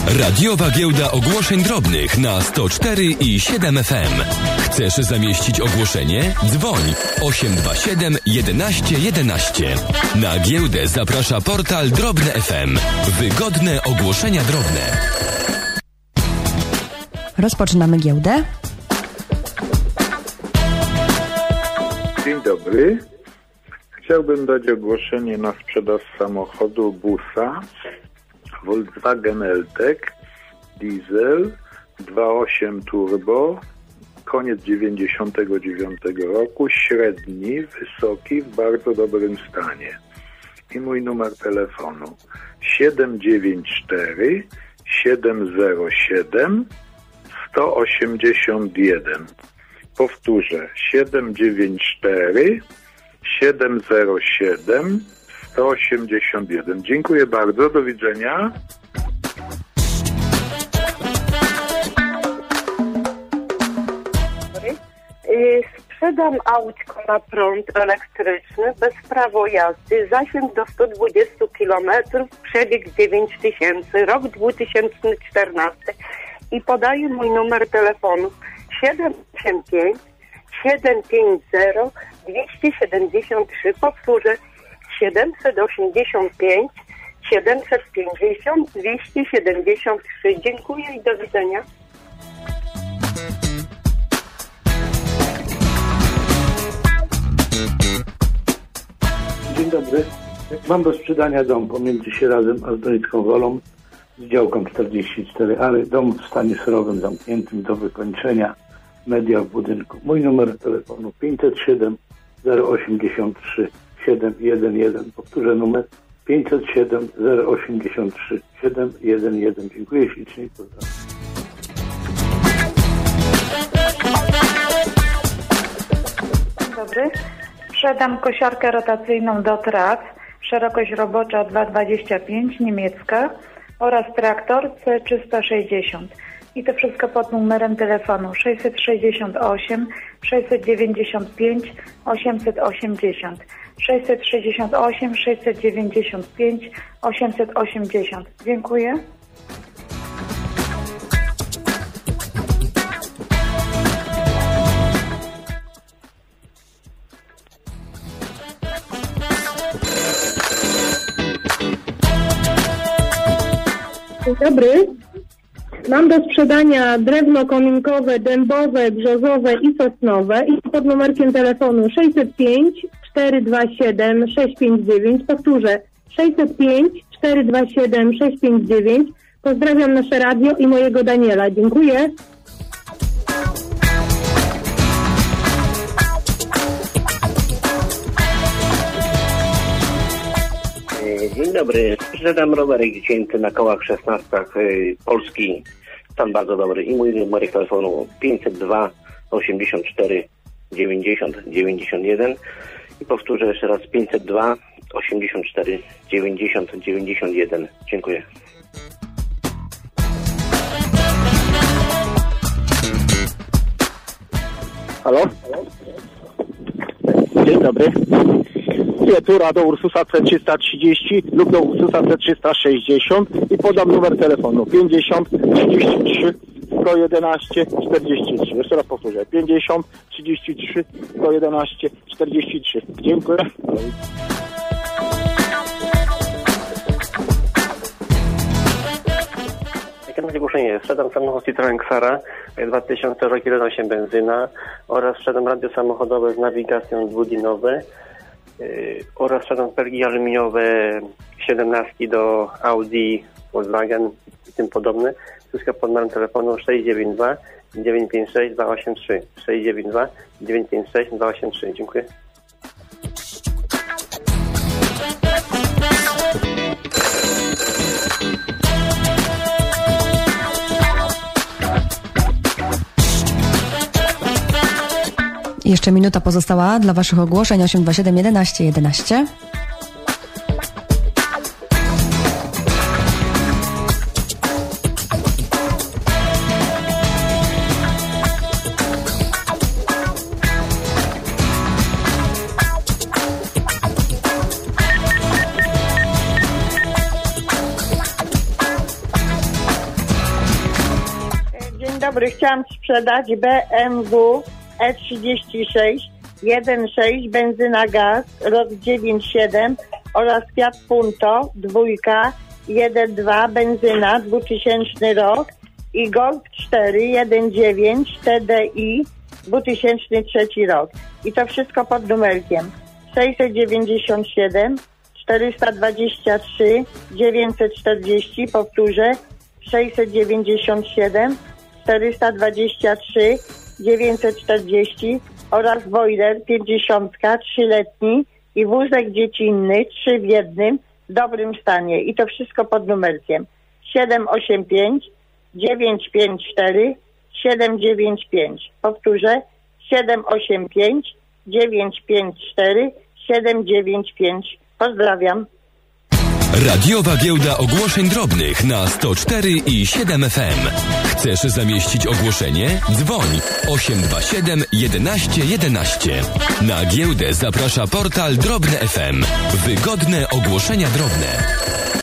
Radiowa Giełda Ogłoszeń Drobnych na 104 i 7 FM. Chcesz zamieścić ogłoszenie? Dzwoń 827 11 11. Na giełdę zaprasza portal Drobne FM. Wygodne ogłoszenia drobne. Rozpoczynamy giełdę. Dzień dobry. Chciałbym dać ogłoszenie na sprzedaż samochodu busa Volkswagen Eltec diesel 2.8 turbo, koniec 99 roku, średni, wysoki, w bardzo dobrym stanie. I mój numer telefonu 794 707 181. Powtórzę 794 707 181. Dziękuję bardzo, do widzenia. Sprzedam autko na prąd elektryczny bez prawo jazdy, zasięg do 120 km, przebieg 9000, rok 2014 i podaję mój numer telefonu 785 750 273, powtórzę 785 750 273. Dziękuję i do widzenia. Dzień dobry. Mam do sprzedania dom pomiędzy Sierazem a Zdonicką Wolą z działką 44, ale dom w stanie surowym, zamkniętym do wykończenia, media w budynku. Mój numer telefonu 507 083 711. Powtórzę numer 507 083 711. Dziękuję ślicznie i pozdrawiam. Dzień dobry. Sprzedam kosiarkę rotacyjną do traw, szerokość robocza 2,25, niemiecka oraz traktor C360. I to wszystko pod numerem telefonu 668 695 880. 668 695 880. Dziękuję. Dzień dobry. Mam do sprzedania drewno kominkowe, dębowe, brzozowe i sosnowe i pod numerkiem telefonu 605 427 659. Powtórzę 605 427 659. Pozdrawiam nasze radio i mojego Daniela. Dziękuję. Dzień dobry. Sprzedam rowerek dziecięcy na kołach 16 Polski. Stan bardzo dobry. I mój numer telefonu 502 84 90 91. I powtórzę jeszcze raz 502 84 90 91. Dziękuję. Halo? Dzień dobry. Tura do Ursusa C330 lub do Ursusa C360 i podam numer telefonu 50 33 111 43. Jeszcze raz powtórzę 50 33 111 43. Dziękuję. Jakie macie ogłoszenie? Sprzedam samochód Citroen Xara 2000 rok 1.8 benzyna oraz sprzedam radio samochodowe z nawigacją dwudzinowe oraz sprzedam felgi aluminiowe 17 do Audi, Volkswagen i tym podobne. Wszystko pod numerem telefonu 692 956 283 692 956 283. Dziękuję. Jeszcze minuta pozostała dla Waszych ogłoszeń 827 11 11. Dzień dobry, chciałam sprzedać BMW E36 1.6 benzyna gaz, rok 9.7 oraz Fiat Punto 2 1.2 benzyna 2000 rok i Golf 4 1.9 TDI 2003 rok. I to wszystko pod numerkiem 697 423 940, powtórzę 697 423 940 oraz boiler 50 3-letni i wózek dziecinny 3 w jednym w dobrym stanie. I to wszystko pod numerkiem 785 954 795. Powtórzę 785 954 795. Pozdrawiam. Radiowa Giełda Ogłoszeń Drobnych na 104 i 7 FM. Chcesz zamieścić ogłoszenie? Dzwoń 827 11 11. Na giełdę zaprasza portal Drobne FM. Wygodne ogłoszenia drobne.